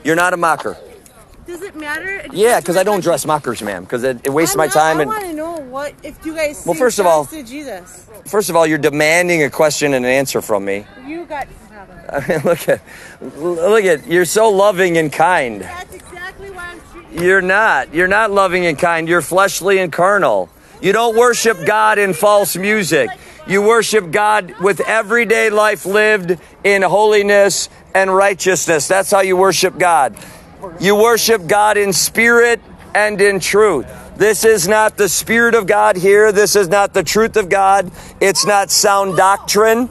You're not a mocker. Does it matter? Yeah, because I don't dress mockers, ma'am, because it wastes my time. I want to know what, if you guys well, first of all, to Jesus. First of all, you're demanding a question and an answer from me. You got look at, you're so loving and kind. That's exactly why I'm treating You're not loving and kind. You're fleshly and carnal. You don't worship God in false music. You worship God with everyday life lived in holiness and righteousness. That's how you worship God. You worship God in spirit and in truth. This is not the Spirit of God here. This is not the truth of God. It's not sound doctrine.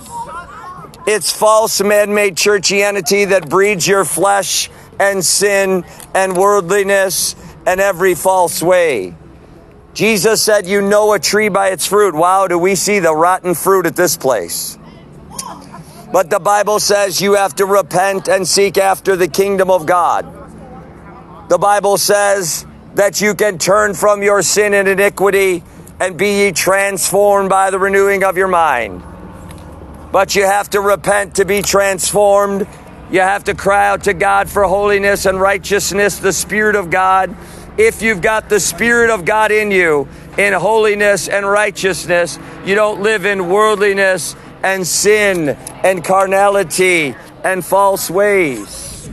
It's false man-made churchianity that breeds your flesh and sin and worldliness and every false way. Jesus said, you know a tree by its fruit. Wow, do we see the rotten fruit at this place. But the Bible says you have to repent and seek after the kingdom of God. The Bible says that you can turn from your sin and iniquity and be ye transformed by the renewing of your mind. But you have to repent to be transformed. You have to cry out to God for holiness and righteousness, the Spirit of God. If you've got the Spirit of God in you, in holiness and righteousness, you don't live in worldliness and sin and carnality and false ways.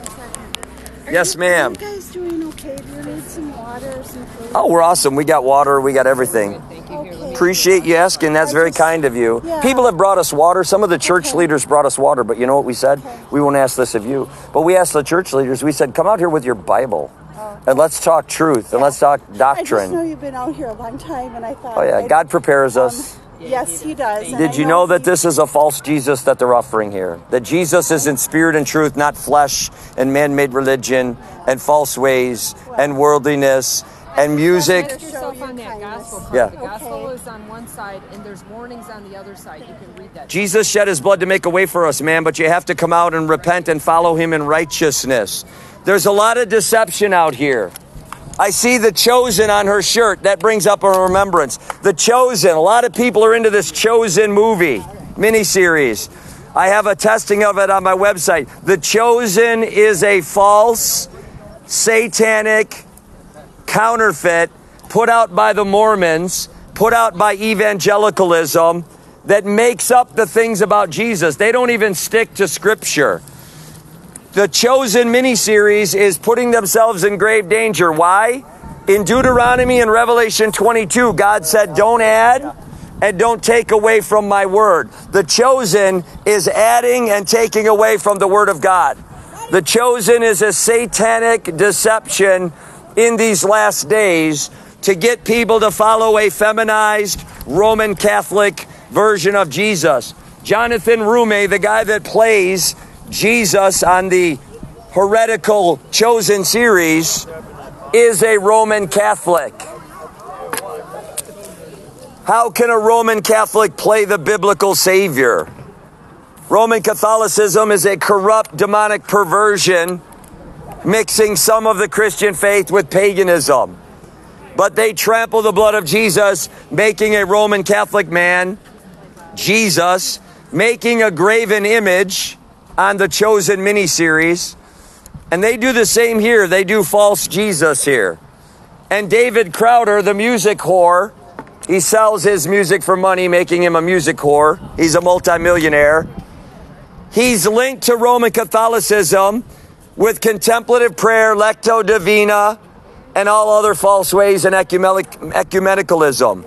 Yes, ma'am. Are you guys doing okay? Do you need some water or some food? Oh, we're awesome. We got water. We got everything. Okay. Appreciate you asking. That's very kind of you. Yeah. People have brought us water. Some of the church leaders brought us water, but you know what we said? We won't ask this of you. But we asked the church leaders, we said, come out here with your Bible. And let's talk truth and let's talk doctrine. I just know you've been out here a long time, and I thought... Oh, yeah. God prepares us. Yes, he does. Did you know that this is a false Jesus that they're offering here? That Jesus is in spirit and truth, not flesh and man-made religion and false ways and worldliness and music. Put yourself on that gospel card. Yeah. The gospel is on one side, and there's warnings on the other side. You can read that. Jesus shed his blood to make a way for us, man, but you have to come out and repent and follow him in righteousness. There's a lot of deception out here. I see The Chosen on her shirt. That brings up a remembrance. The Chosen. A lot of people are into this Chosen movie, miniseries. I have a testing of it on my website. The Chosen is a false, satanic counterfeit put out by the Mormons, put out by evangelicalism that makes up the things about Jesus. They don't even stick to Scripture. The Chosen miniseries is putting themselves in grave danger. Why? In Deuteronomy and Revelation 22, God said, don't add and don't take away from my word. The Chosen is adding and taking away from the word of God. The Chosen is a satanic deception in these last days to get people to follow a feminized Roman Catholic version of Jesus. Jonathan Rume, the guy that plays Jesus on the heretical Chosen series, is a Roman Catholic. How can a Roman Catholic play the biblical Savior? Roman Catholicism is a corrupt, demonic perversion, mixing some of the Christian faith with paganism. But they trample the blood of Jesus, making a Roman Catholic man, Jesus, making a graven image on the Chosen miniseries. And they do the same here. They do false Jesus here. And David Crowder, the music whore, he sells his music for money, making him a music whore. He's a multimillionaire. He's linked to Roman Catholicism with contemplative prayer, lectio divina, and all other false ways and ecumenicalism.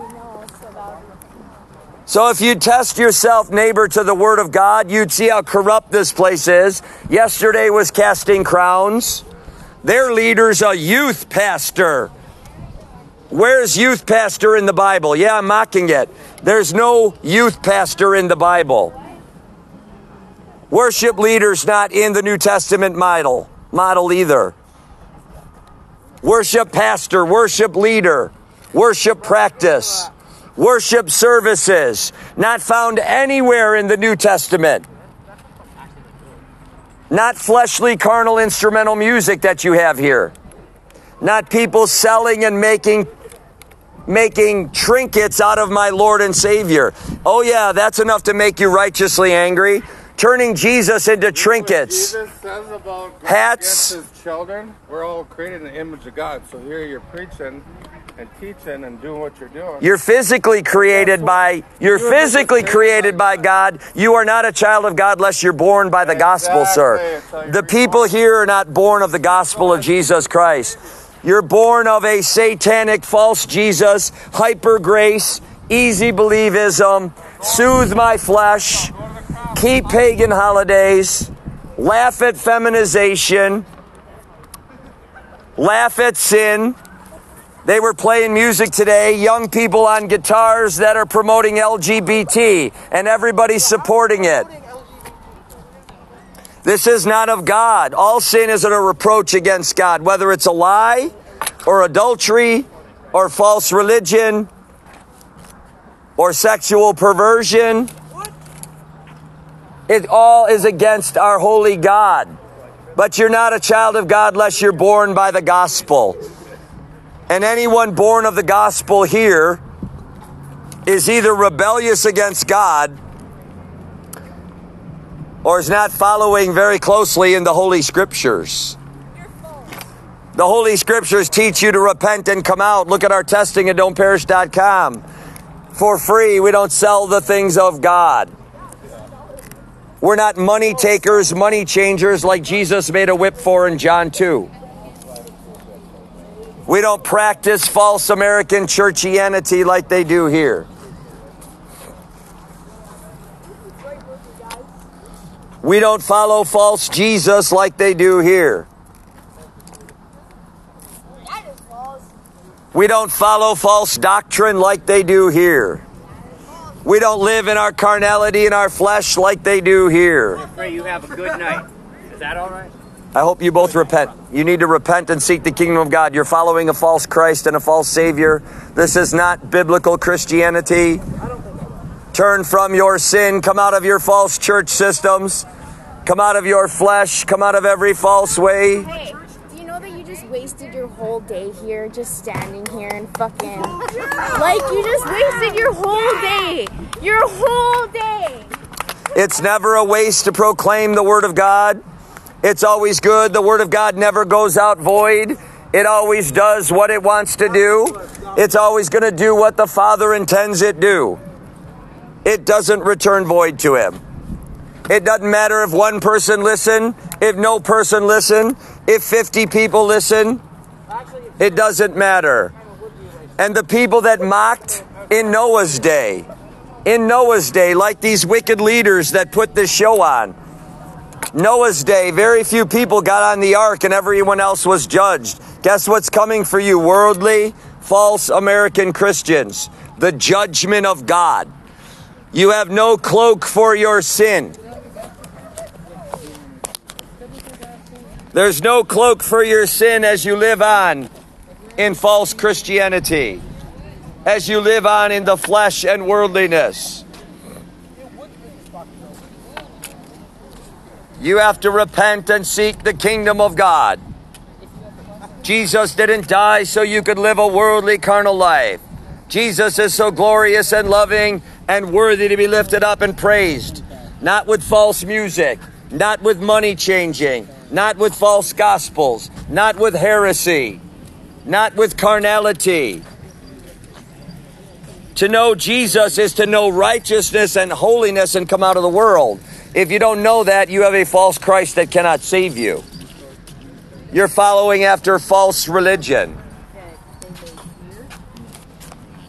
So if you test yourself, neighbor, to the Word of God, you'd see how corrupt this place is. Yesterday was Casting Crowns. Their leader's a youth pastor. Where's youth pastor in the Bible? Yeah, I'm mocking it. There's no youth pastor in the Bible. Worship leader's not in the New Testament model either. Worship pastor, worship leader, worship practice. Worship services, not found anywhere in the New Testament. Not fleshly, carnal, instrumental music that you have here. Not people selling and making trinkets out of my Lord and Savior. Oh yeah, that's enough to make you righteously angry. turning Jesus into trinkets. Jesus says about going Hats. against his children. We're all created in the image of God. So here you're preaching and teaching and doing what you're doing. You're physically created by God. You are not a child of God unless you're born by the gospel, sir. The people here are not born of the gospel of Jesus Christ. You're born of a satanic false Jesus, hyper grace, easy believism, soothe my flesh, keep pagan holidays, laugh at feminization, laugh at sin. They were playing music today, young people on guitars that are promoting LGBT, and everybody's supporting it. This is not of God. All sin is a reproach against God, whether it's a lie or adultery or false religion or sexual perversion. It all is against our holy God. But you're not a child of God unless you're born by the gospel. And anyone born of the gospel here is either rebellious against God or is not following very closely in the Holy Scriptures. The Holy Scriptures teach you to repent and come out. Look at our testing at don'tperish.com. For free, we don't sell the things of God. We're not money takers, money changers like Jesus made a whip for in John 2. We don't practice false American churchianity like they do here. We don't follow false Jesus like they do here. We don't follow false doctrine like they do here. We don't live in our carnality and our flesh like they do here. I pray you have a good night. Is that all right? I hope you both repent. You need to repent and seek the kingdom of God. You're following a false Christ and a false Savior. This is not biblical Christianity. Turn from your sin. Come out of your false church systems. Come out of your flesh. Come out of every false way. Hey, do you know that you just wasted your whole day here, just standing here and fucking... Like, you just wasted your whole day. Your whole day. It's never a waste to proclaim the Word of God. It's always good. The Word of God never goes out void. It always does what it wants to do. It's always going to do what the Father intends it do. It doesn't return void to Him. It doesn't matter if one person listen, if no person listen, if 50 people listen. It doesn't matter. And the people that mocked in Noah's day, like these wicked leaders that put this show on, Noah's day, very few people got on the ark and everyone else was judged. Guess what's coming for you, worldly, false American Christians? The judgment of God. You have no cloak for your sin. There's no cloak for your sin as you live on in false Christianity, as you live on in the flesh and worldliness. You have to repent and seek the kingdom of God. Jesus didn't die so you could live a worldly, carnal life. Jesus is so glorious and loving and worthy to be lifted up and praised. Not with false music, not with money changing, not with false gospels, not with heresy, not with carnality. To know Jesus is to know righteousness and holiness and come out of the world. If you don't know that, you have a false Christ that cannot save you. You're following after false religion.